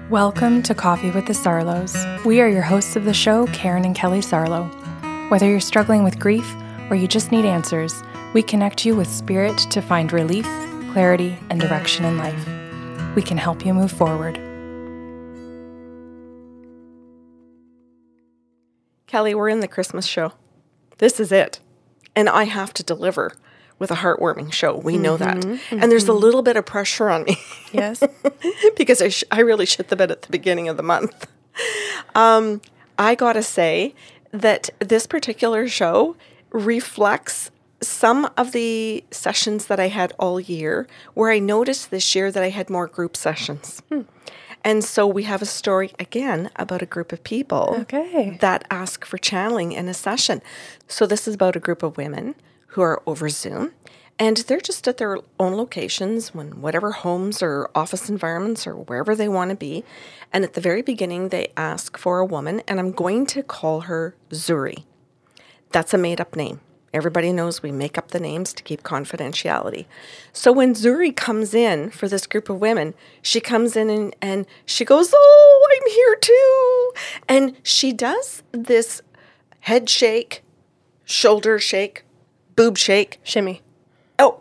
Welcome to Coffee with the Sarlos. We are your hosts of the show, Karen and Kelly Sarlo. Whether you're struggling with grief or you just need answers, we connect you with spirit to find relief, clarity, and direction in life. We can help you move forward. Kelly, we're in the Christmas show. This is it. And I have to deliver with a heartwarming show. We know that. And there's a little bit of pressure on me. Yes. Because I really shit the bed at the beginning of the month. I got to say that this particular show reflects some of the sessions that I had all year, where I noticed this year that I had more group sessions. And so we have a story again about a group of people that ask for channeling in a session. So this is about a group of women who are over Zoom, and they're just at their own locations, when whatever homes or office environments or wherever they want to be. And at the very beginning, they ask for a woman, and I'm going to call her Zuri. That's a made-up name. Everybody knows we make up the names to keep confidentiality. So when Zuri comes in for this group of women, she comes in and she goes, "Oh, I'm here too." And she does this head shake, shoulder shake, boob shake. Shimmy. Oh.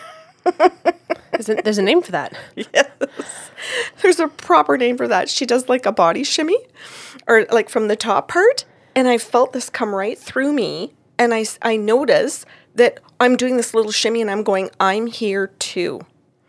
There's a name for that. Yes. There's a proper name for that. She does like a body shimmy, or like from the top part. And I felt this come right through me. And I notice that I'm doing this little shimmy and I'm going, "I'm here too."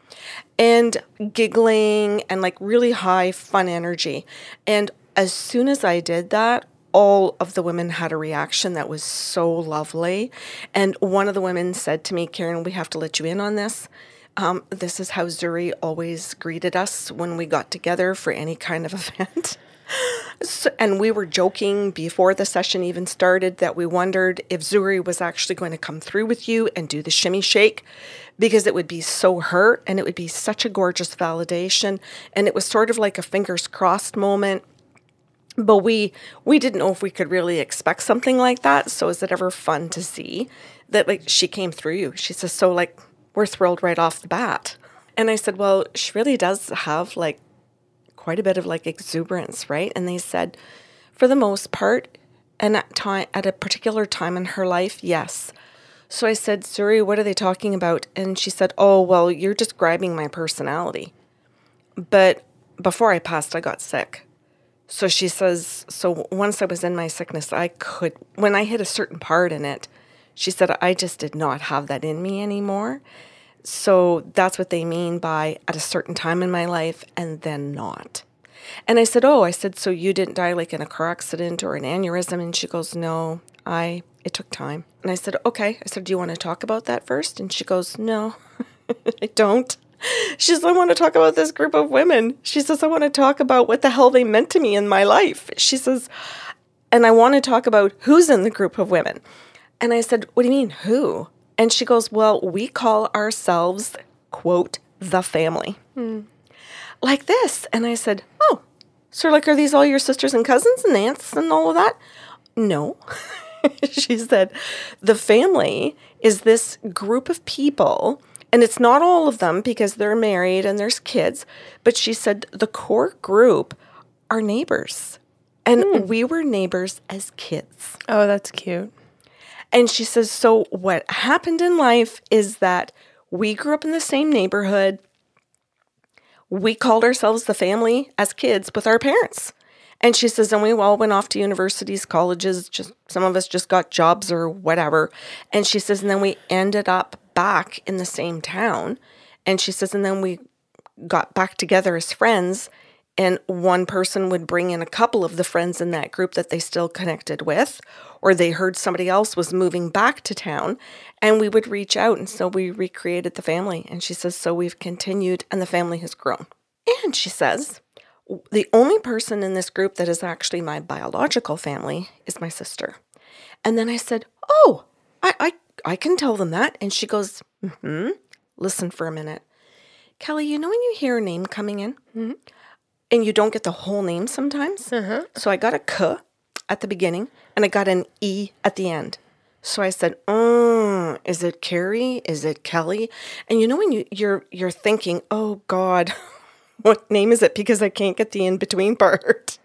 And giggling and like really high fun energy. And as soon as I did that, all of the women had a reaction that was so lovely. And one of the women said to me, "Karen, we have to let you in on this. This is how Zuri always greeted us when we got together for any kind of event." So, and we were joking before the session even started that we wondered if Zuri was actually going to come through with you and do the shimmy shake, because it would be so her and it would be such a gorgeous validation. And it was sort of like a fingers crossed moment. But we didn't know if we could really expect something like that. So is it ever fun to see that like she came through you? She says, "So like we're thrilled right off the bat." And I said, "Well, she really does have like quite a bit of like exuberance, right?" And they said, "For the most part, and at a particular time in her life, yes." So I said, "Zuri, what are they talking about?" And she said, "Oh, well, you're describing my personality. But before I passed, I got sick." So she says, "So once I was in my sickness, when I hit a certain part in it," she said, "I just did not have that in me anymore." So that's what they mean by at a certain time in my life and then not. And I said, "So you didn't die like in a car accident or an aneurysm?" And she goes, "No, it took time." And I said, "Okay." I said, "Do you want to talk about that first?" And she goes, "No, I don't." She says, "I want to talk about this group of women." She says, "I want to talk about what the hell they meant to me in my life." She says, "And I want to talk about who's in the group of women." And I said, "What do you mean, who?" And she goes, "Well, we call ourselves, quote, the family." Like this. And I said, "Oh, so like, are these all your sisters and cousins and aunts and all of that?" "No." She said, "The family is this group of people, and it's not all of them because they're married and there's kids." But she said the core group are neighbors. And we were neighbors as kids. Oh, that's cute. And she says, so what happened in life is that we grew up in the same neighborhood. We called ourselves the family as kids with our parents. And she says, and we all went off to universities, colleges, just some of us just got jobs or whatever. And she says, and then we ended up back in the same town. And she says, and then we got back together as friends. And one person would bring in a couple of the friends in that group that they still connected with, or they heard somebody else was moving back to town, and we would reach out. And so we recreated the family. And she says, so we've continued and the family has grown. And she says, the only person in this group that is actually my biological family is my sister. And then I said, oh, I can tell them that. And she goes, listen for a minute. Kelly, you know when you hear a name coming in? Mm-hmm. And you don't get the whole name sometimes. Uh-huh. So I got a K at the beginning and I got an E at the end. So I said, is it Carrie? Is it Kelly? And you know when you're thinking, oh God, what name is it? Because I can't get the in-between part.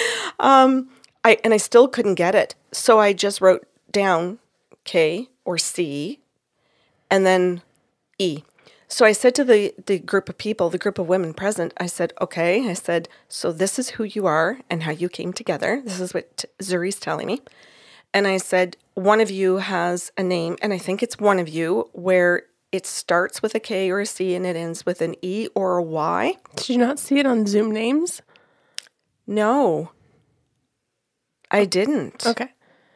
I still couldn't get it. So I just wrote down K or C and then E. So I said to the group of people, the group of women present, I said, okay. I said, so this is who you are and how you came together. This is what Zuri's telling me. And I said, one of you has a name, and I think it's one of you, where it starts with a K or a C and it ends with an E or a Y. Did you not see it on Zoom names? No, I didn't. Okay.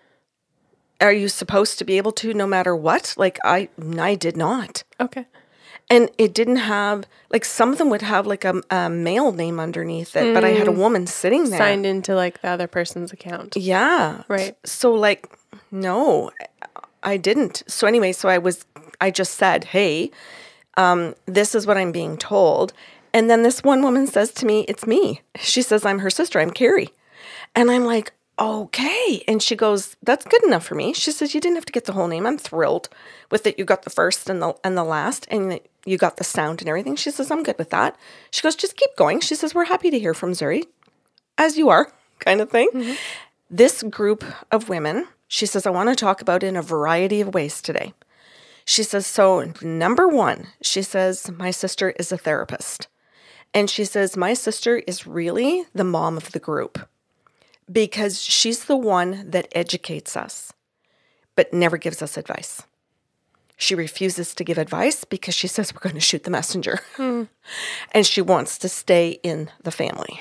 Are you supposed to be able to no matter what? Like I did not. Okay. And it didn't have, like some of them would have like a male name underneath it, but I had a woman sitting there. Signed into like the other person's account. Yeah. Right. So like, no, I didn't. So anyway, I just said, hey, this is what I'm being told. And then this one woman says to me, it's me. She says, I'm her sister. I'm Carrie. And I'm like, okay. And she goes, that's good enough for me. She says, you didn't have to get the whole name. I'm thrilled with it. You got the first and the last, and you got the sound and everything. She says, I'm good with that. She goes, just keep going. She says, we're happy to hear from Zuri, as you are, kind of thing. Mm-hmm. This group of women, she says, I want to talk about in a variety of ways today. She says, so number one, she says, my sister is a therapist. And she says, my sister is really the mom of the group because she's the one that educates us, but never gives us advice. She refuses to give advice because she says we're going to shoot the messenger. And she wants to stay in the family.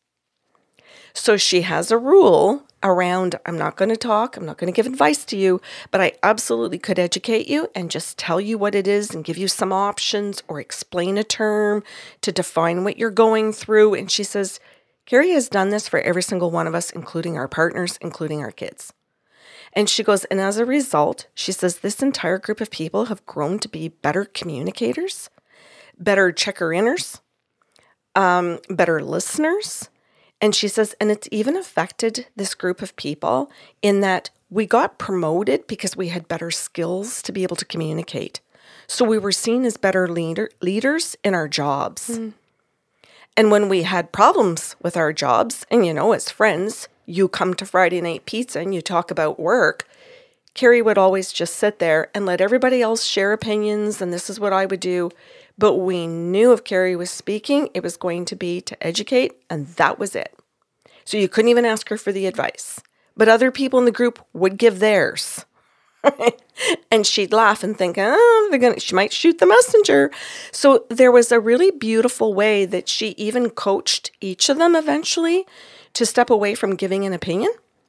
So she has a rule around, I'm not going to talk, I'm not going to give advice to you, but I absolutely could educate you and just tell you what it is and give you some options or explain a term to define what you're going through. And she says, Carrie has done this for every single one of us, including our partners, including our kids. And she goes, and as a result, she says, this entire group of people have grown to be better communicators, better checker-inners, better listeners. And she says, and it's even affected this group of people in that we got promoted because we had better skills to be able to communicate. So we were seen as better leaders in our jobs. Mm. And when we had problems with our jobs, and as friends, you come to Friday night pizza and you talk about work, Carrie would always just sit there and let everybody else share opinions, and this is what I would do. But we knew if Carrie was speaking, it was going to be to educate, and that was it. So you couldn't even ask her for the advice. But other people in the group would give theirs. And she'd laugh and think, she might shoot the messenger. So there was a really beautiful way that she even coached each of them eventually to step away from giving an opinion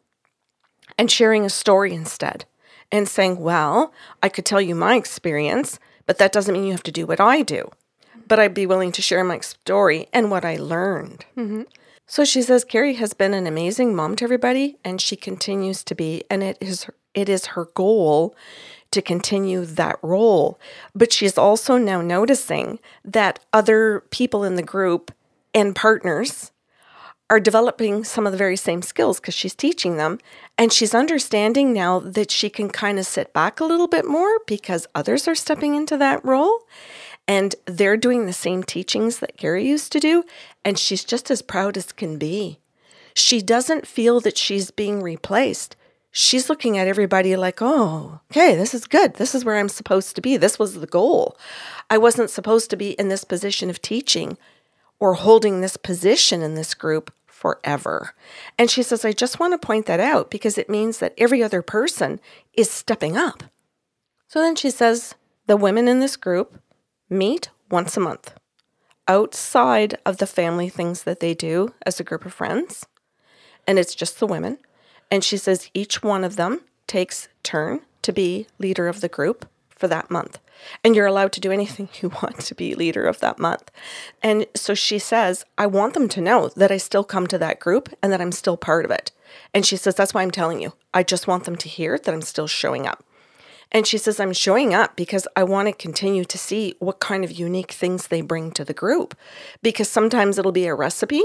and sharing a story instead. And saying, well, I could tell you my experience, but that doesn't mean you have to do what I do. But I'd be willing to share my story and what I learned. Mm-hmm. So she says, Carrie has been an amazing mom to everybody, and she continues to be. And it is her goal to continue that role. But she's also now noticing that other people in the group and partners are developing some of the very same skills because she's teaching them. And she's understanding now that she can kind of sit back a little bit more because others are stepping into that role and they're doing the same teachings that Carrie used to do. And she's just as proud as can be. She doesn't feel that she's being replaced. She's looking at everybody like, oh, okay, this is good. This is where I'm supposed to be. This was the goal. I wasn't supposed to be in this position of teaching or holding this position in this group forever. And she says, I just want to point that out because it means that every other person is stepping up. So then she says, the women in this group meet once a month outside of the family things that they do as a group of friends. And it's just the women. And she says each one of them takes turn to be leader of the group for that month. And you're allowed to do anything you want to be leader of that month. And so she says, I want them to know that I still come to that group and that I'm still part of it. And she says, that's why I'm telling you. I just want them to hear that I'm still showing up. And she says, I'm showing up because I want to continue to see what kind of unique things they bring to the group. Because sometimes it'll be a recipe.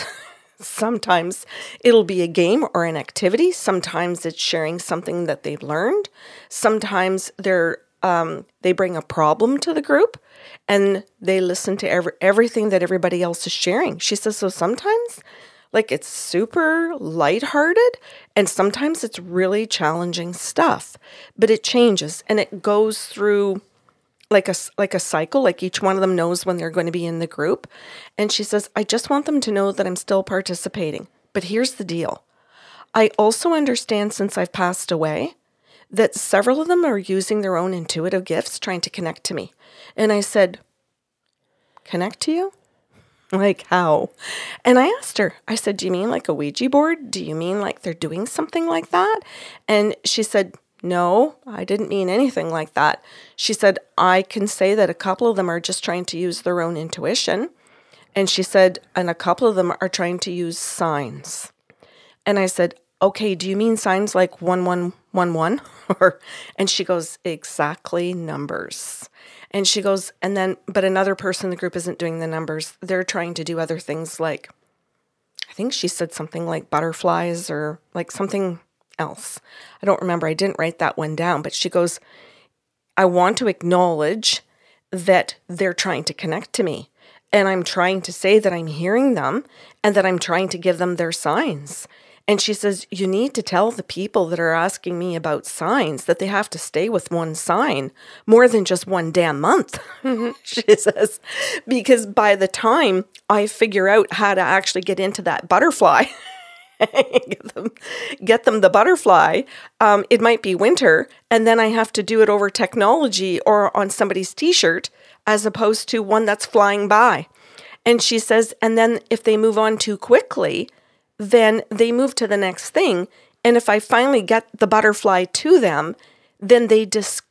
Sometimes it'll be a game or an activity. Sometimes it's sharing something that they've learned. Sometimes they're they bring a problem to the group and they listen to everything that everybody else is sharing. She says, so sometimes like it's super lighthearted and sometimes it's really challenging stuff, but it changes and it goes through like a cycle, like each one of them knows when they're going to be in the group. And she says, I just want them to know that I'm still participating. But here's the deal. I also understand since I've passed away that several of them are using their own intuitive gifts trying to connect to me. And I said, connect to you? Like how? And I asked her, I said, do you mean like a Ouija board? Do you mean like they're doing something like that? And she said, no, I didn't mean anything like that. She said, I can say that a couple of them are just trying to use their own intuition. And she said, and a couple of them are trying to use signs. And I said, okay, do you mean signs like 1111? And she goes, exactly numbers. And she goes, and then, but another person in the group isn't doing the numbers. They're trying to do other things like, I think she said something like butterflies or like something else. I don't remember. I didn't write that one down, but she goes, I want to acknowledge that they're trying to connect to me. And I'm trying to say that I'm hearing them and that I'm trying to give them their signs. And she says, you need to tell the people that are asking me about signs that they have to stay with one sign more than just one damn month, she says, because by the time I figure out how to actually get into that butterfly, get them the butterfly, it might be winter, and then I have to do it over technology or on somebody's t-shirt as opposed to one that's flying by. And she says, and then if they move on too quickly, then they move to the next thing. And if I finally get the butterfly to them, then they dismiss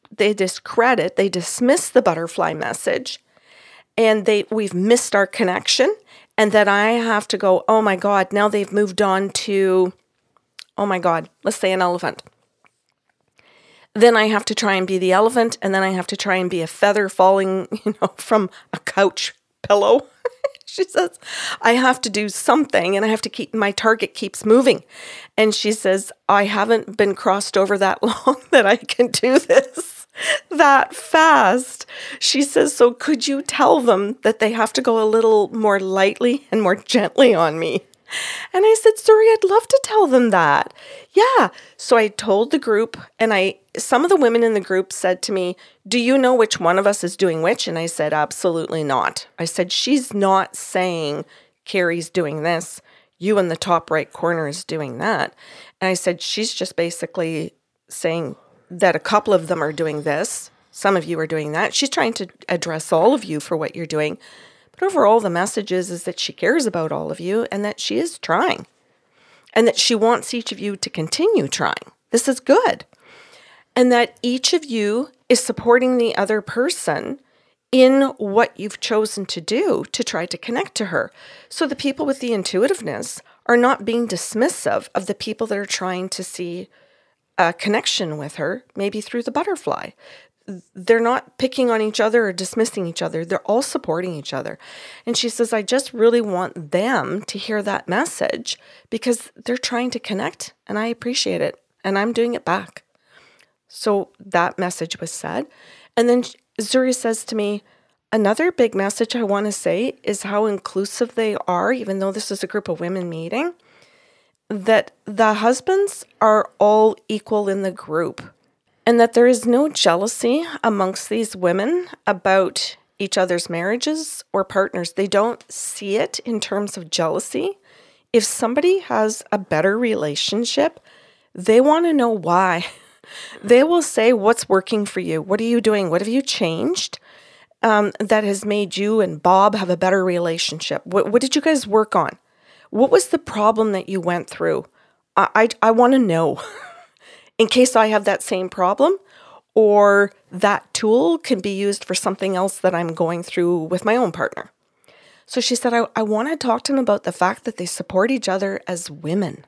the butterfly message, and we've missed our connection. And that I have to go, oh my God, now they've moved on to, oh my God, let's say an elephant. Then I have to try and be the elephant, and then I have to try and be a feather falling, from a couch pillow. She says, I have to do something, and I have to keep, my target keeps moving. And she says, I haven't been crossed over that long that I can do this that fast. She says, so could you tell them that they have to go a little more lightly and more gently on me? And I said, sorry, I'd love to tell them that. Yeah. So I told the group, and some of the women in the group said to me, do you know which one of us is doing which? And I said, absolutely not. I said, she's not saying Carrie's doing this. You in the top right corner is doing that. And I said, she's just basically saying that a couple of them are doing this. Some of you are doing that. She's trying to address all of you for what you're doing. But overall, the message is that she cares about all of you and that she is trying. And that she wants each of you to continue trying. This is good. And that each of you is supporting the other person in what you've chosen to do to try to connect to her. So the people with the intuitiveness are not being dismissive of the people that are trying to see a connection with her, maybe through the butterfly. They're not picking on each other or dismissing each other. They're all supporting each other. And she says, I just really want them to hear that message because they're trying to connect and I appreciate it and I'm doing it back. So that message was said. And then Zuri says to me, another big message I want to say is how inclusive they are, even though this is a group of women meeting, that the husbands are all equal in the group and that there is no jealousy amongst these women about each other's marriages or partners. They don't see it in terms of jealousy. If somebody has a better relationship, they want to know why. They will say, what's working for you? What are you doing? What have you changed that has made you and Bob have a better relationship? What did you guys work on? What was the problem that you went through? I want to know in case I have that same problem or that tool can be used for something else that I'm going through with my own partner. So she said, I want to talk to them about the fact that they support each other as women.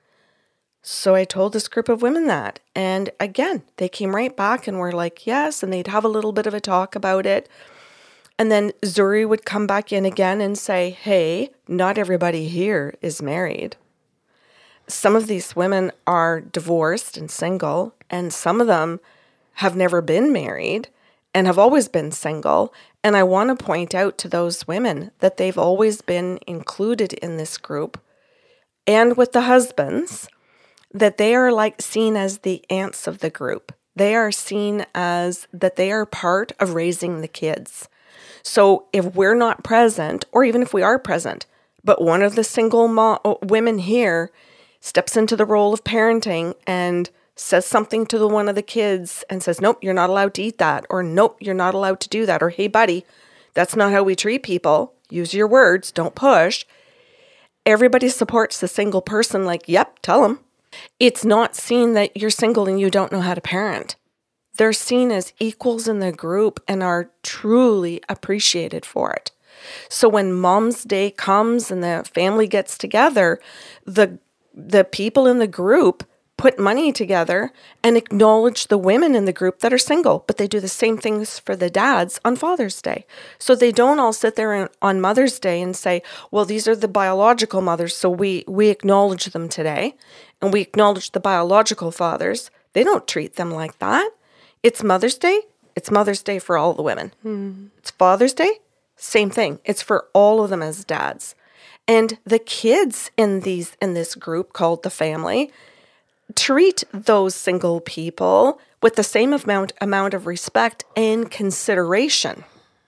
So I told this group of women that. And again, they came right back and were like, yes. And they'd have a little bit of a talk about it. And then Zuri would come back in again and say, hey, not everybody here is married. Some of these women are divorced and single, and some of them have never been married and have always been single. And I want to point out to those women that they've always been included in this group, and with the husbands, that they are like seen as the aunts of the group. They are seen as that they are part of raising the kids. So if we're not present, or even if we are present, but one of the single women here steps into the role of parenting and says something to one of the kids and says, nope, you're not allowed to eat that, or nope, you're not allowed to do that, or hey, buddy, that's not how we treat people. Use your words, don't push. Everybody supports the single person like, yep, tell them. It's not seen that you're single and you don't know how to parent. They're seen as equals in the group and are truly appreciated for it. So when Mom's Day comes and the family gets together, the people in the group put money together and acknowledge the women in the group that are single, but they do the same things for the dads on Father's Day. So they don't all sit there on Mother's Day and say, well, these are the biological mothers, so we acknowledge them today, and we acknowledge the biological fathers. They don't treat them like that. It's Mother's Day. It's Mother's Day for all the women. It's Father's Day. Same thing. It's for all of them as dads. And the kids in this group called the family treat those single people with the same amount of respect and consideration.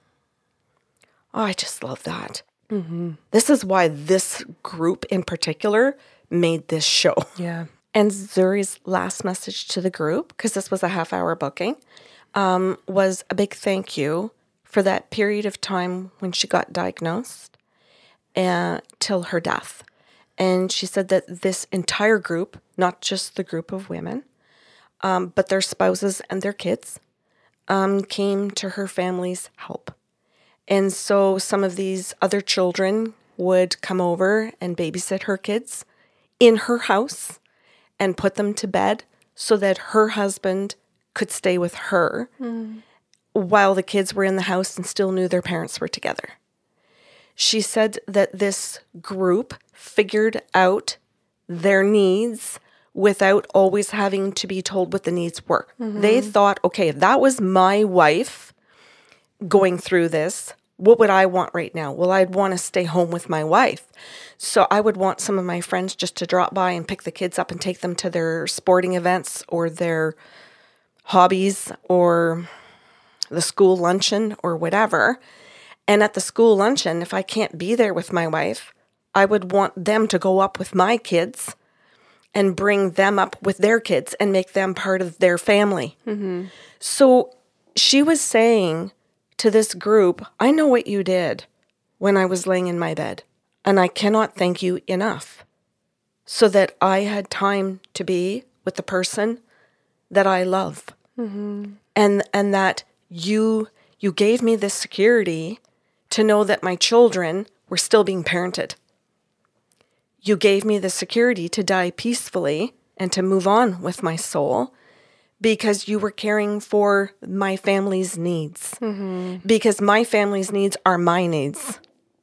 Oh, I just love that. Mm-hmm. This is why this group in particular made this show. Yeah. And Zuri's last message to the group, because this was a half-hour booking, was a big thank you for that period of time when she got diagnosed till her death. And she said that this entire group, not just the group of women, but their spouses and their kids, came to her family's help. And so some of these other children would come over and babysit her kids in her house and put them to bed so that her husband could stay with her while the kids were in the house and still knew their parents were together. She said that this group figured out their needs without always having to be told what the needs were. Mm-hmm. They thought, okay, if that was my wife going through this, what would I want right now? Well, I'd want to stay home with my wife. So I would want some of my friends just to drop by and pick the kids up and take them to their sporting events or their hobbies or the school luncheon or whatever. And at the school luncheon, if I can't be there with my wife, I would want them to go up with my kids and bring them up with their kids and make them part of their family. Mm-hmm. So she was saying to this group, I know what you did when I was laying in my bed, and I cannot thank you enough so that I had time to be with the person that I love. Mm-hmm. And that you gave me this security to know that my children were still being parented. You gave me the security to die peacefully and to move on with my soul because you were caring for my family's needs. Mm-hmm. Because my family's needs are my needs.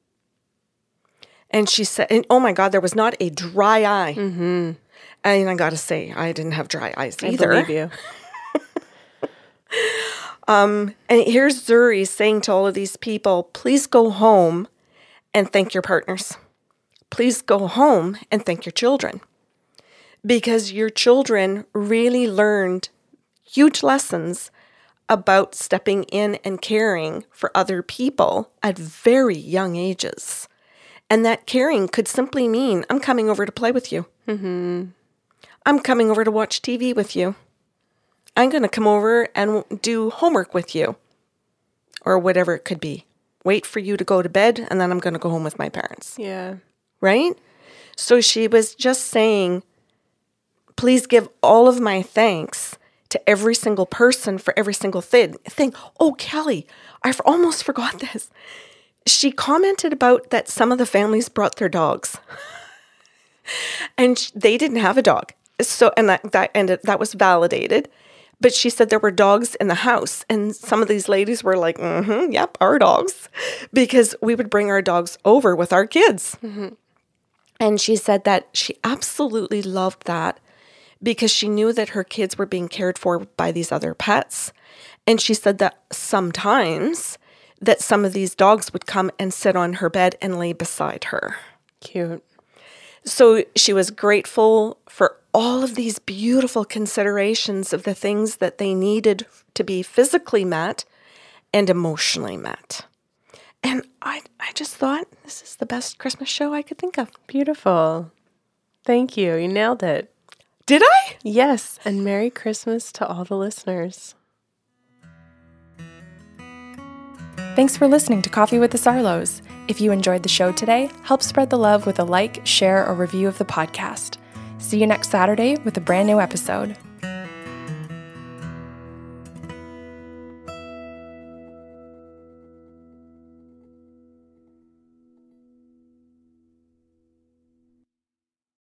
And she said, and oh my God, there was not a dry eye. Mm-hmm. And I got to say, I didn't have dry eyes either. I believe you. And here's Zuri saying to all of these people, please go home and thank your partners. Please go home and thank your children. Because your children really learned huge lessons about stepping in and caring for other people at very young ages. And that caring could simply mean, I'm coming over to play with you. Mm-hmm. I'm coming over to watch TV with you. I'm going to come over and do homework with you. Or whatever it could be. Wait for you to go to bed, and then I'm going to go home with my parents. Yeah. Right? So she was just saying, please give all of my thanks to every single person for every single thing. Oh, Kelly, I almost forgot this. She commented about that some of the families brought their dogs. And they didn't have a dog. So, and that was validated. But she said there were dogs in the house. And some of these ladies were like, yep, our dogs. Because we would bring our dogs over with our kids. Mm-hmm. And she said that she absolutely loved that because she knew that her kids were being cared for by these other pets. And she said that sometimes that some of these dogs would come and sit on her bed and lay beside her. Cute. So she was grateful for all of these beautiful considerations of the things that they needed to be physically met and emotionally met. And I just thought, this is the best Christmas show I could think of. Beautiful. Thank you. You nailed it. Did I? Yes. And Merry Christmas to all the listeners. Thanks for listening to Coffee with the Sarlos. If you enjoyed the show today, help spread the love with a like, share, or review of the podcast. See you next Saturday with a brand new episode.